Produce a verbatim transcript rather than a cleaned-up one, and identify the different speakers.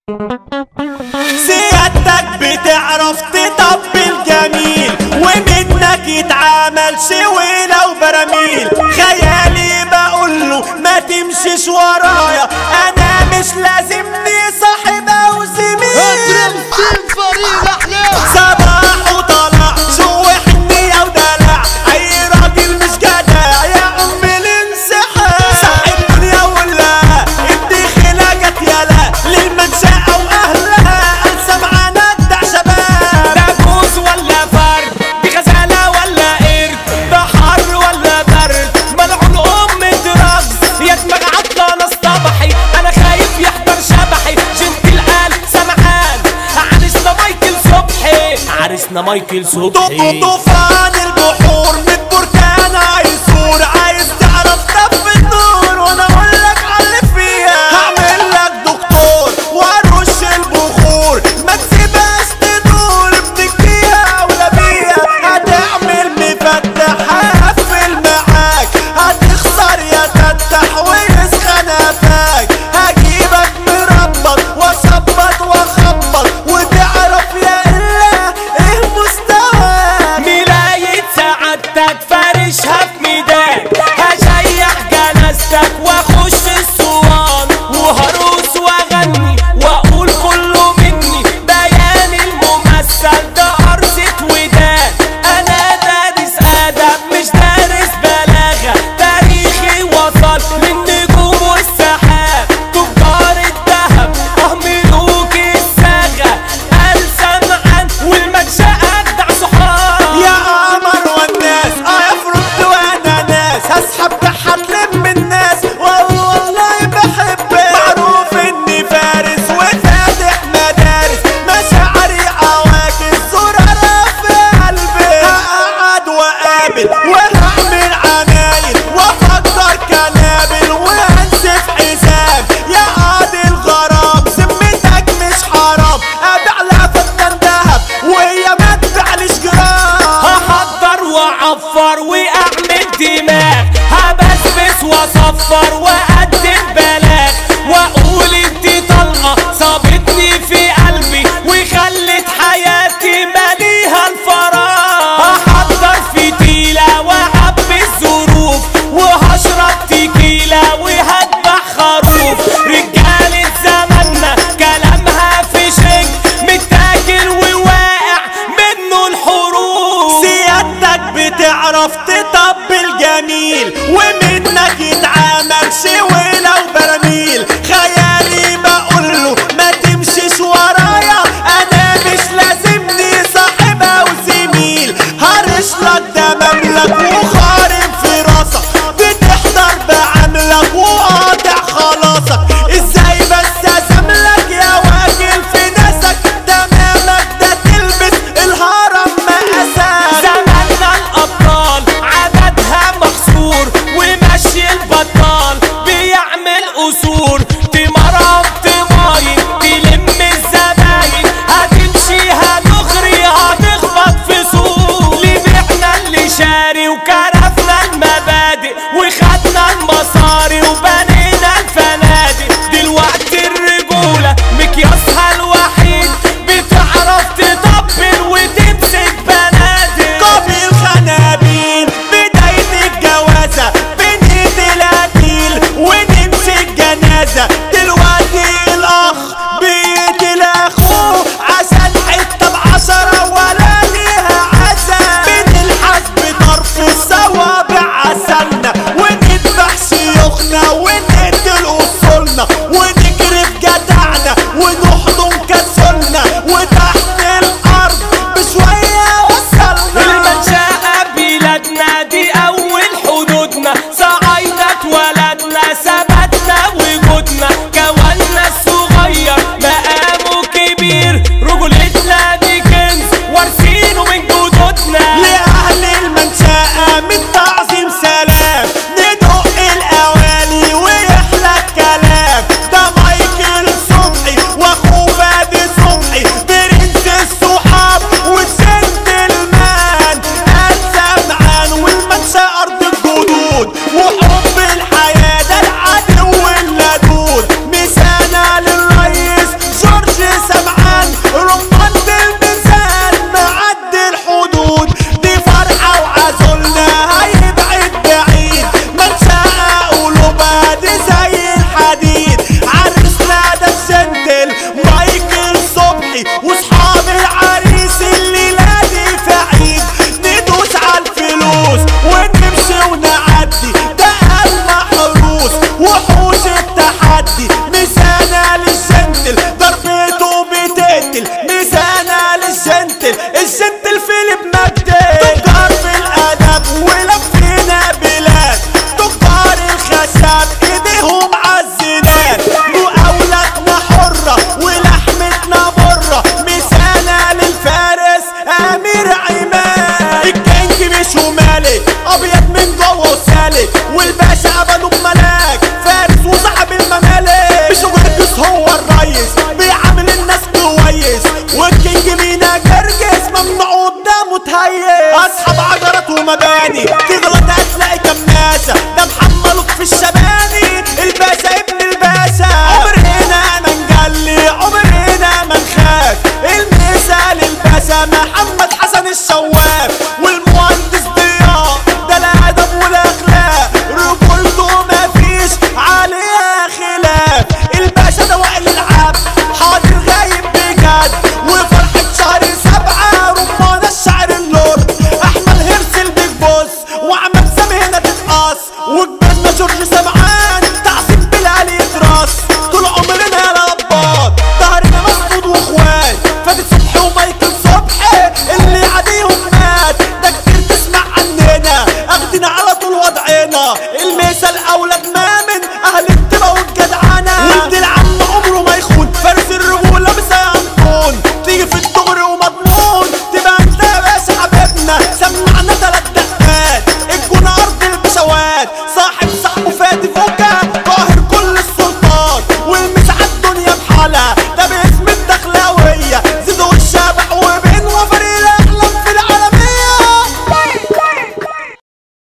Speaker 1: سيادتك بتعرف تطبل جميل ومنك يتعامل شويلة وبراميل. خيالي بقوله ما تمشيش ورايا، انا مش لازمني صاحب او زميل. صباح وطلع شو حنية ودلع، اي راجل مش جدع يا ام الانسحاب. صاحب الدنيا ولا ادي خلاقك يلا للمنشأة واهلها، انسى معانا ندع شباب. ده جوز ولا فرد، دي غزالة ولا قرد، ده حر ولا برد، ملعون ام دراجز يا دماغ عطلانة اصطبحي. انا خايف يحضر شبحي، جنت القلب سمعان عرسنا مايكل صبحي، عرسنا مايكل صبحي. طوفان البحور